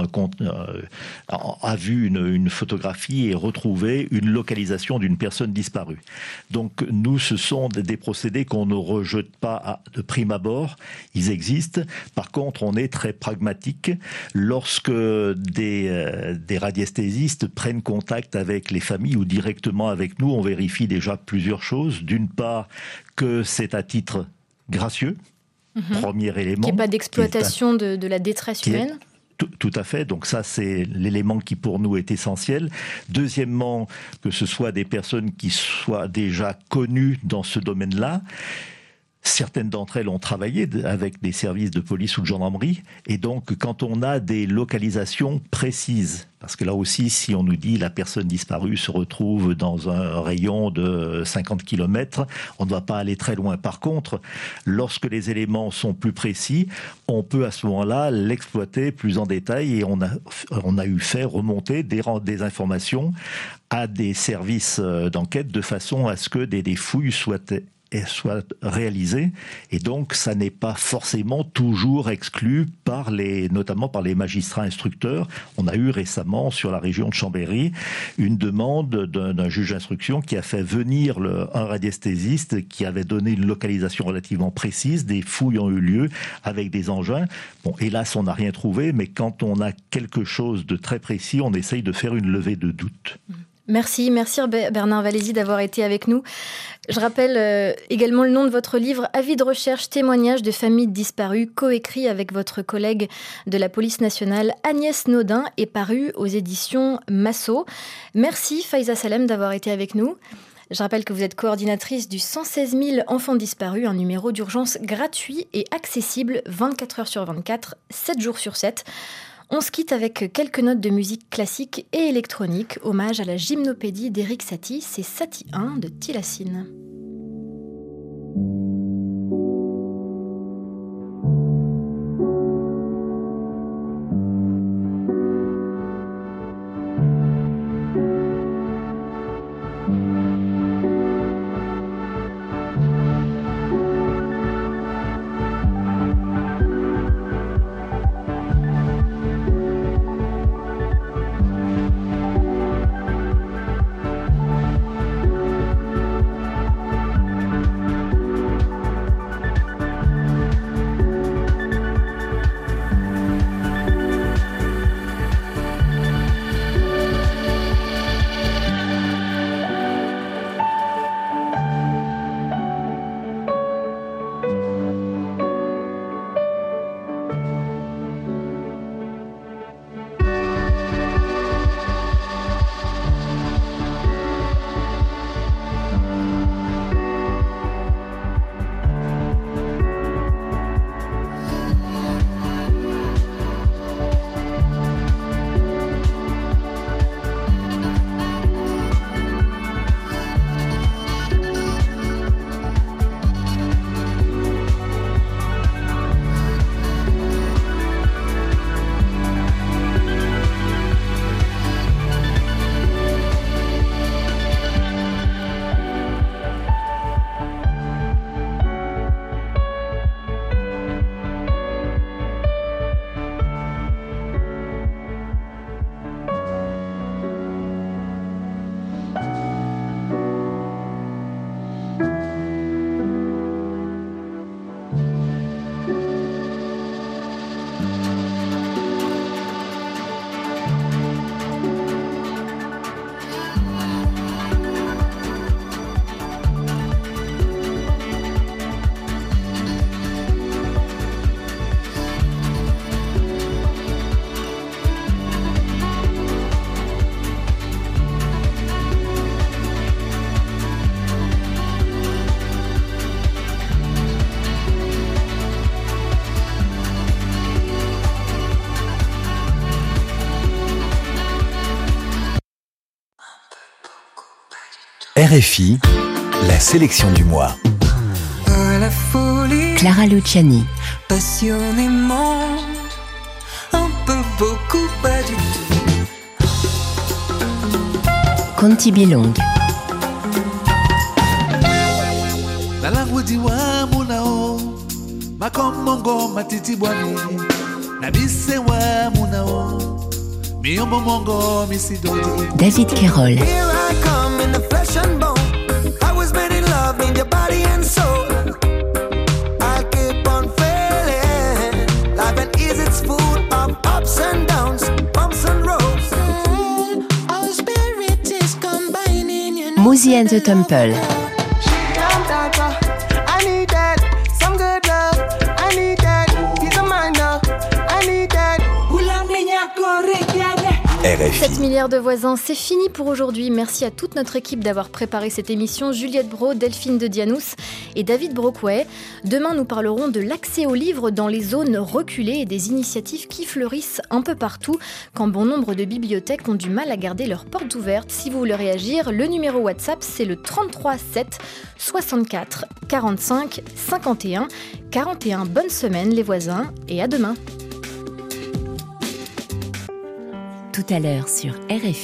vu une photographie et retrouver une localisation d'une personne disparue. Donc nous, ce sont des procédés qu'on ne rejette pas de prime abord. Ils existent. Par contre, on est très pragmatique. Lorsque des radiesthésistes prennent contact avec les familles ou directement avec nous, on vérifie déjà plusieurs choses. D'une part, que c'est à titre gracieux, premier élément. Qu'il n'y ait pas d'exploitation de la détresse humaine. Tout à fait, donc ça c'est l'élément qui pour nous est essentiel. Deuxièmement, que ce soit des personnes qui soient déjà connues dans ce domaine-là. Certaines d'entre elles ont travaillé avec des services de police ou de gendarmerie, et donc quand on a des localisations précises, parce que là aussi, si on nous dit la personne disparue se retrouve dans un rayon de 50 km, on ne va pas aller très loin. Par contre, lorsque les éléments sont plus précis, on peut à ce moment-là l'exploiter plus en détail, et on a eu fait remonter des informations à des services d'enquête de façon à ce que des fouilles soient réalisées, et donc ça n'est pas forcément toujours exclu notamment par les magistrats instructeurs. On a eu récemment sur la région de Chambéry une demande d'un juge d'instruction qui a fait venir un radiesthésiste qui avait donné une localisation relativement précise. Des fouilles ont eu lieu avec des engins. Bon, hélas, on n'a rien trouvé, mais quand on a quelque chose de très précis, on essaye de faire une levée de doute. Merci Bernard Valézy d'avoir été avec nous. Je rappelle également le nom de votre livre, Avis de recherche, témoignages de familles disparues, coécrit avec votre collègue de la police nationale Agnès Naudin et paru aux éditions Massot. Merci Faiza Salem d'avoir été avec nous. Je rappelle que vous êtes coordinatrice du 116 000 enfants disparus, un numéro d'urgence gratuit et accessible 24 heures sur 24, 7 jours sur 7. On se quitte avec quelques notes de musique classique et électronique, hommage à la gymnopédie d'Éric Satie, c'est Satie 1 de Tilassine. RFI, la sélection du mois. La folie, Clara Luciani. passionnément, un peu, beaucoup, pas du tout. Conti Bilong. Nalangudi wa munao, makomongo matiti bwani, nabise wa munao, miyombo mongo misidodi. David Kerol. Here I come in the flesh and bone. I was made in love, need your body and soul. I keep on failing. Life and ease, it's full of ups and downs, bumps and roads. Our spirit is combining, you know. Muzi and the Temple. I need that, some good love. I need that, he's a minor. I need that. 7 milliards de voisins, c'est fini pour aujourd'hui. Merci à toute notre équipe d'avoir préparé cette émission. Juliette Brault, Delphine de Dianous et David Brockway. Demain, nous parlerons de l'accès aux livres dans les zones reculées et des initiatives qui fleurissent un peu partout quand bon nombre de bibliothèques ont du mal à garder leurs portes ouvertes. Si vous voulez réagir, le numéro WhatsApp, c'est le 33 7 64 45 51 41. Bonne semaine les voisins et à demain. Tout à l'heure sur RFI.